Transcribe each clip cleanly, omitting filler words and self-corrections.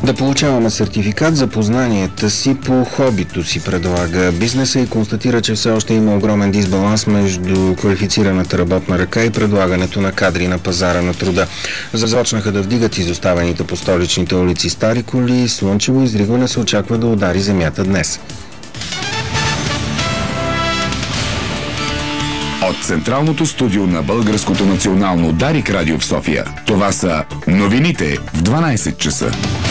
Да получаваме сертификат за познанията си по хобито си, предлага бизнеса и констатира, че все още има огромен дисбаланс между квалифицираната работна ръка и предлагането на кадри на пазара на труда. Започнаха да вдигат изоставените по столичните улици стари коли. Слънчево изригване се очаква да удари земята днес. От централното студио на Българското национално Дарик радио в София, това са новините в 12 часа.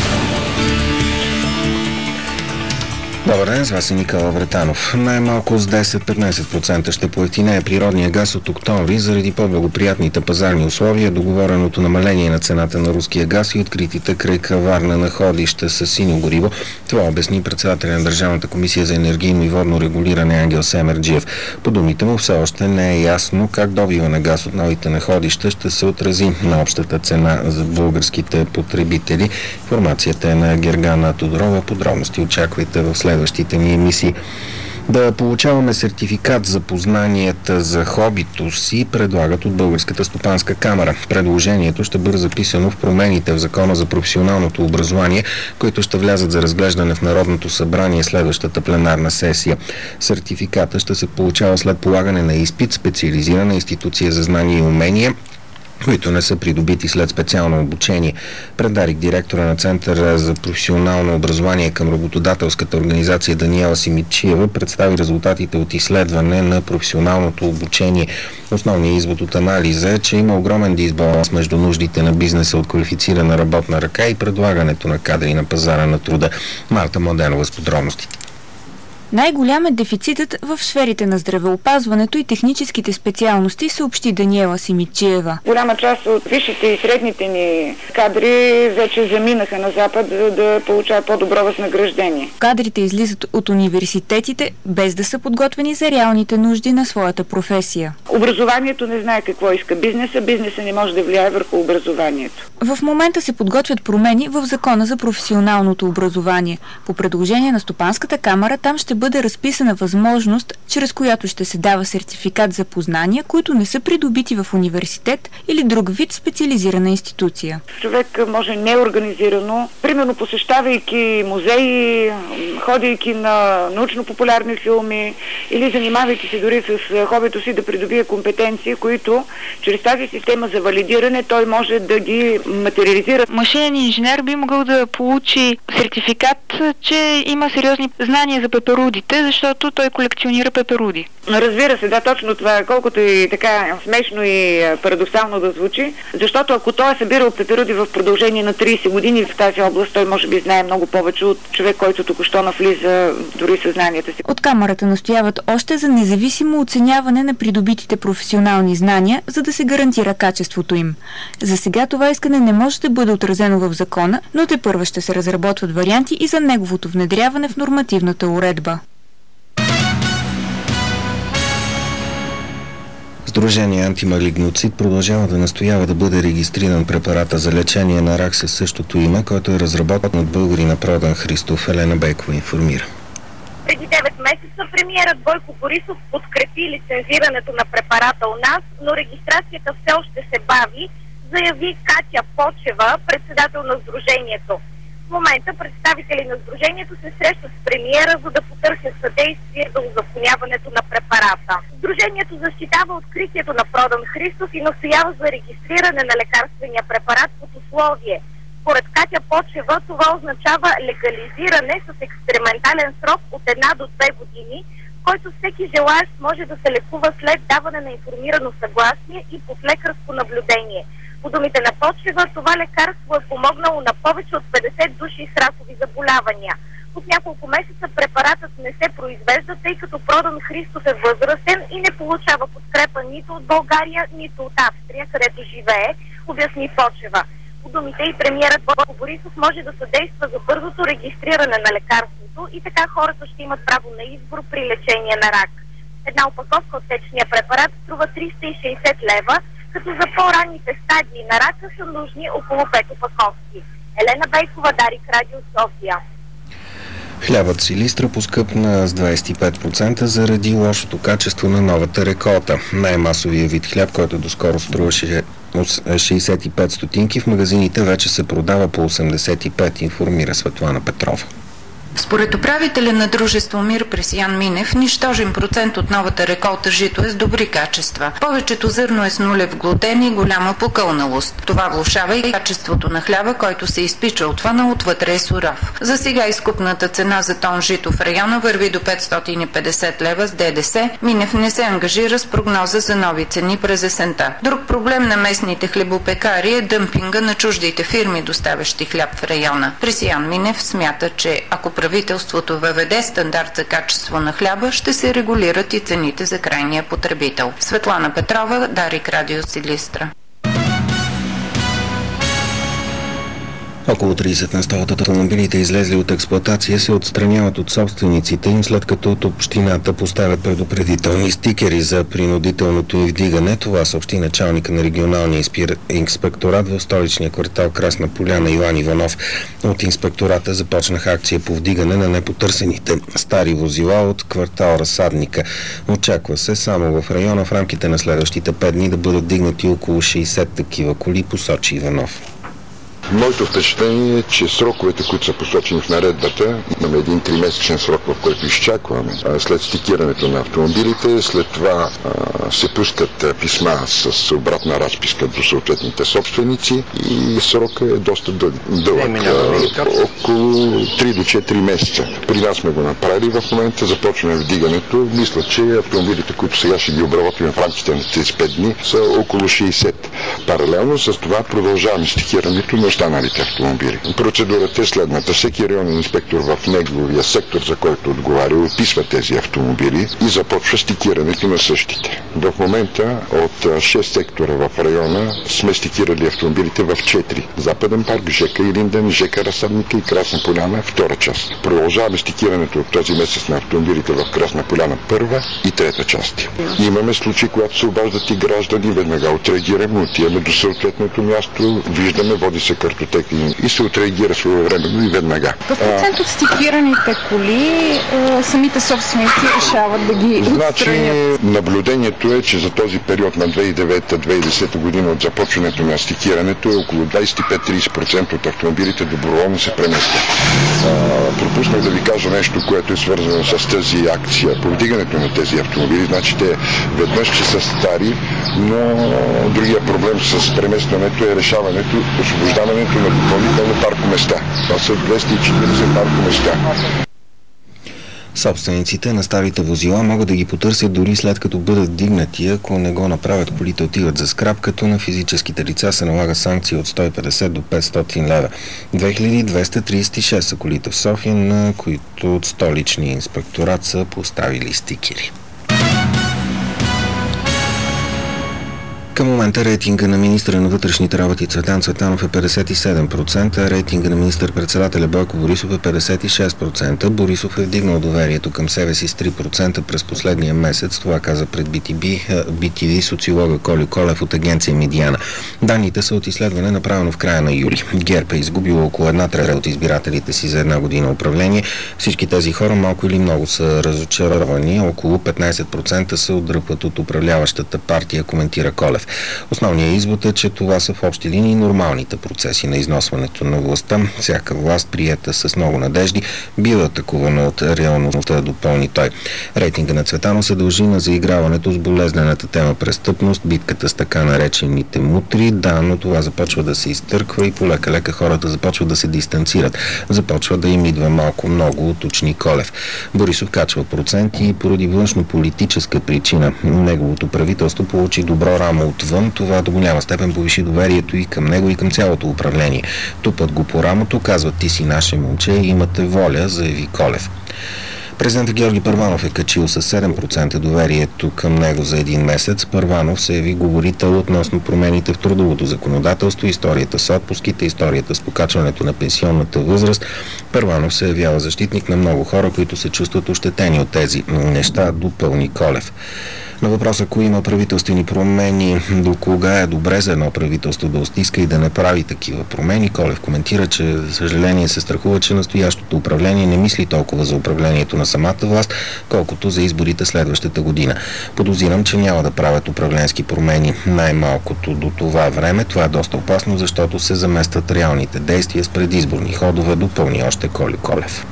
Добър ден, с вас е Никола Вретанов. Най-малко с 10-15% ще поевтинее природния газ от октомври заради по-благоприятните пазарни условия, договореното намаление на цената на руския газ и откритите край Каварна находища с синьо гориво. Това обясни председателя на Държавната комисия за енергийно и водно регулиране Ангел Семерджиев. По думите му все още не е ясно как добива на газ от новите находища ще се отрази на общата цена за българските потребители. Информацията е на Гергана Тодорова. Подробности очаквайте в следващите ни емисии. Да получаваме сертификат за познанията за хобито си, предлагат от Българската стопанска камара. Предложението ще бъде записано в промените в Закона за професионалното образование, които ще влязат за разглеждане в Народното събрание следващата пленарна сесия. Сертификата ще се получава след полагане на изпит, специализирана институция за знания и умения, които не са придобити след специално обучение. Пред Дарик директора на Центъра за професионално образование към работодателската организация Даниела Симидчиева представи резултатите от изследване на професионалното обучение. Основният извод от анализа е, че има огромен дисбаланс между нуждите на бизнеса от квалифицирана работна ръка и предлагането на кадри на пазара на труда. Марта Младенова с подробностите. Най-голям е дефицитът в сферите на здравеопазването и техническите специалности, съобщи Даниела Симидчиева. Голяма част от висшите и средните ни кадри вече заминаха на Запад, за да получават по-добро възнаграждение. Кадрите излизат от университетите, без да са подготвени за реалните нужди на своята професия. Образованието не знае какво иска бизнеса, бизнеса не може да влияе върху образованието. В момента се подготвят промени в Закона за професионалното образование. По предложение на Стопанската камара там ще бъде разписана възможност, чрез която ще се дава сертификат за познания, които не са придобити в университет или друг вид специализирана институция. Човек може неорганизирано, примерно посещавайки музеи, ходейки на научно-популярни филми или занимавайки се дори с хобито си да придобие компетенции, които чрез тази система за валидиране той може да ги материализира. Машинен инженер би могъл да получи сертификат, че има сериозни знания за пеперудите, защото той колекционира пеперуди. Разбира се, да, точно това е, колкото и така смешно и парадоксално да звучи, защото ако той е събирал пеперуди в продължение на 30 години в тази област, той може би знае много повече от човек, който току-що навлиза дори съзнанията си. От камарата настояват още за независимо оценяване на придобитите професионални знания, за да се гарантира качеството им. За сега това искане не може да бъде отразено в закона, но тепърва ще се разработват варианти и за неговото внедряване в нормативната уредба. Сдружение Антималигноцид продължава да настоява да бъде регистриран препарата за лечение на рак със същото име, който е разработен от българина Продан Христов. Елена Бейкова информира. Преди 9 месеца премиерът Бойко Борисов подкрепи лицензирането на препарата у нас, но регистрацията все още се бави, заяви Катя Почева, председател на Сдружението. В момента представители на Сдружението се срещат с премиера, за да потърсят съдействие за узаконяването на препарата. Сдружението защитава откритието на Продан Христов и настоява за регистриране на лекарствения препарат под условие. Според Катя Почева това означава легализиране с експериментален срок от 1 до 2 години, който всеки желаещ може да се лекува след даване на информирано съгласие и под лекарско наблюдение. По думите на Почева, това лекарство е помогнало на повече от 50 души с ракови заболявания. От няколко месеца препаратът не се произвежда, тъй като Продан Христов е възрастен и не получава подкрепа нито от България, нито от Австрия, където живее, обясни Почева. По думите и премиерът Бойко Борисов може да съдейства за бързото регистриране на лекарството и така хората ще имат право на избор при лечение на рак. Една опаковка от течния препарат струва 360 лева, като за по-ранните стадии на рака са нужни около 5 опаковки. Елена Бейкова, Дарик радио, София. Хлябът Силистра поскъпна с 25% заради лошото качество на новата реколта. Най-масовият вид хляб, който доскоро струваше 65 стотинки, в магазините вече се продава по 85, информира Светлана Петрова. Според управителя на дружество Мир Пресиян Минев, нищожен процент от новата реколта жито е с добри качества. Повечето зърно е с нулев глутен и голяма покълналост. Това влошава и качеството на хляба, който се изпича отвън, а отвътре е суров. За сега изкупната цена за тон жито в района върви до 550 лева с ДДС. Минев не се ангажира с прогноза за нови цени през есента. Друг проблем на местните хлебопекари е дъмпинга на чуждите фирми, доставящи хляб в района. Пресиян Минев смята, че ако правителството въведе стандарт за качество на хляба, ще се регулират и цените за крайния потребител. Светлана Петрова, Дарик Радио, Силистра. Около 30% от автомобилите, излезли от експлоатация, се отстраняват от собствениците им, след като от общината поставят предупредителни стикери за принудителното им вдигане. Това съобщи началника на регионалния инспекторат в столичния квартал Красна поляна Иван Иванов. От инспектората започнаха акция по вдигане на непотърсените стари возила от квартал Разсадника. Очаква се само в района в рамките на следващите 5 дни да бъдат вдигнати около 60 такива коли, посочи Иванов. Моето впечатление е, че сроковете, които са посочени в наредбата, имаме един 3-месечен срок, в който изчакваме след стикирането на автомобилите. След това се пускат писма с обратна разписка до съответните собственици и срокът е доста дълъг. Около 3 до 4 месеца. При нас сме го направили. В момента започваме вдигането. Мисля, че автомобилите, които сега ще ги обработим в рамките на 35 дни, са около 60. Паралелно с това продължаваме стикирането на останалите автомобили. Процедурата е следната. Всеки районен инспектор в неговия сектор, за който отговаря, описва тези автомобили и започва стикирането на същите. В момента от 6 сектора в района сме стикирали автомобилите в 4. Западен парк, ЖК Илинден, ЖК Разсадника и Красна поляна, втора част. Продължаваме стикирането от този месец на автомобилите в Красна поляна, първа и трета част. Имаме случаи, когато се обаждат и граждани, веднага отреагираме, отиваме до съответното място, виждаме, води се картотека и се отреагира своевременно и веднага. В процент от стикираните коли самите собственици решават да ги отстранят? Значи, наблюдението е, че за този период на 2009-2010 година от започването на стикирането е около 25-30% от автомобилите доброволно се преместят. Пропуснах да ви кажа нещо, което е свързано с тази акция. Повдигането на тези автомобили, значи те веднъж, че са стари, но другия проблем с преместването е решаването, освобождаването на допълнително паркоместа. Това са 240 паркоместа. Собствениците на старите возила могат да ги потърсят дори след като бъдат вдигнати. Ако не го направят, колите отиват за скрап, като на физическите лица се налага санкция от 150 до 500 лева. 2236 са колите в София, на които от столичния инспекторат са поставили стикери. Към момента рейтинга на министъра на вътрешните работи Цветан Цветанов е 57%, рейтинга на министър-председателя Бойко Борисов е 56%. Борисов е вдигнал доверието към себе си с 3% през последния месец. Това каза пред BTV социолога Колю Колев от агенция Медиана. Данните са от изследване, направено в края на юли. ГЕРБ е изгубило около 1/3 от избирателите си за една година управление. Всички тези хора малко или много са разочаровани. Около 15% се отдръпват от управляващата партия, коментира Колев. Основният извод е, че това са в общи линии нормалните процеси на износването на властта. Всяка власт, приета с много надежди, бива атакувана от реалността, допълни той. Рейтинга на Цветанов се дължи на заиграването с болезнената тема престъпност, битката с така наречените мутри. Да, но това започва да се изтърква и полека-лека хората започват да се дистанцират. Започва да им идва малко-много, уточни Колев. Борисов качва проценти и поради външно-политическа причина. Неговото правителство получи добро рамо отвън. Това до голяма степен повиши доверието и към него, и към цялото управление. Тупат го по рамото, казват: ти си наше момче, имате воля, заяви Колев. Президентът Георги Първанов е качил с 7% доверието към него за един месец. Първанов се яви говорител относно промените в трудовото законодателство, историята с отпуските, историята с покачването на пенсионната възраст. Първанов се явява защитник на много хора, които се чувстват ощетени от тези неща, допълни Колев. На въпроса, кои има правителствени промени, до кога е добре за едно правителство да стиска и да не прави такива промени, Колев коментира, че за съжаление се страхува, че настоящото управление не мисли толкова за управлението на самата власт, колкото за изборите следващата година. Подозирам, че няма да правят управленски промени най-малкото до това време. Това е доста опасно, защото се заместват реалните действия с предизборни ходове, допълни още Коли Колев.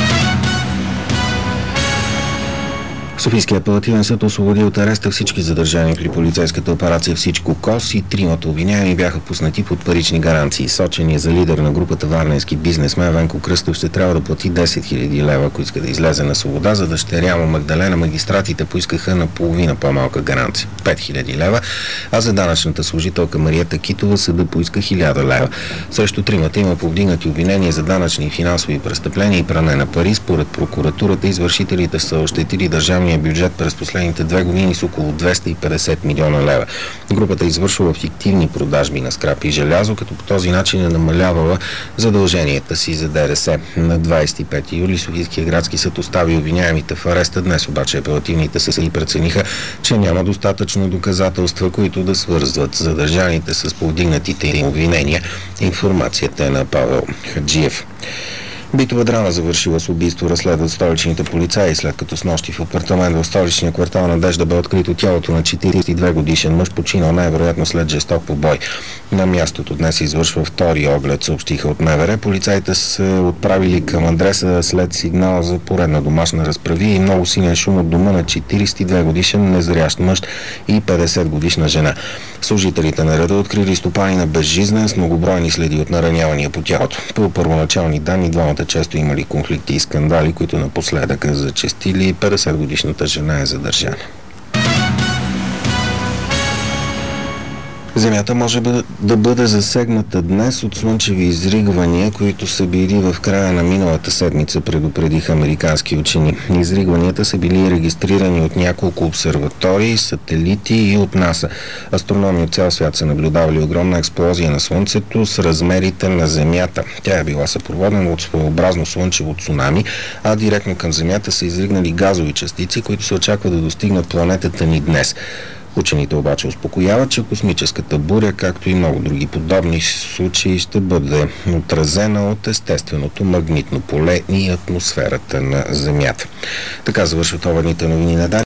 Софийският апелативен съд освободи от ареста всички задържани при полицейската операция Всичко КОС и тримата обвиняеми бяха пуснати под парични гаранции. Соченият за лидер на групата варненски бизнесмен Венко Кръстев ще трябва да плати 10 000 лева, ако иска да излезе на свобода. За дъщеря му Магдалена магистратите поискаха наполовина по-малка гаранция – 5000 лева, а за данъчната служителка Мариета Китова съда поиска 1000 лева. Срещу тримата има повдигнати обвинения за данъчни и финансови престъпления и пране на пари. Според прокуратурата извършителите са ощетили държавния бюджет през последните 2 години с около 250 милиона лева. Групата извършва фиктивни продажби на скрап и желязо, като по този начин е намалявала задълженията си за ДДС. На 25 юли Софийския градски съд остави обвиняемите в ареста. Днес обаче апелативните съди прецениха, че няма достатъчно доказателства, които да свързват задържаните с повдигнатите им обвинения. Информацията е на Павел Хаджиев. Битова драма завършила с убийство разследват столичните полицаи, след като снощи в апартамент в столичния квартал Надежда бе открито тялото на 42 годишен мъж, починал най-вероятно след жесток побой. На мястото днес се извършва втори оглед, съобщиха от МВР. Полицаите се отправили към адреса след сигнал за поредна домашна разправи и много силен шум от дома на 42 годишен незрящ мъж и 50 годишна жена. Служителите на реда открили стопани на безжизнен с многобройни следи от наранявания по тялото. По първоначални данни, двамата често имали конфликти и скандали, които напоследък зачестили. 50-годишната жена е задържана. Земята може да бъде засегната днес от слънчеви изригвания, които са били в края на миналата седмица, предупредиха американски учени. Изригванията са били регистрирани от няколко обсерватории, сателити и от НАСА. Астрономи от цял свят са наблюдавали огромна експлозия на Слънцето с размерите на Земята. Тя е била съпроводена от своеобразно слънчево цунами, а директно към Земята са изригнали газови частици, които се очаква да достигнат планетата ни днес. Учените обаче успокояват, че космическата буря, както и много други подобни случаи, ще бъде отразена от естественото магнитно поле и атмосферата на Земята. Така завършват обедните новини на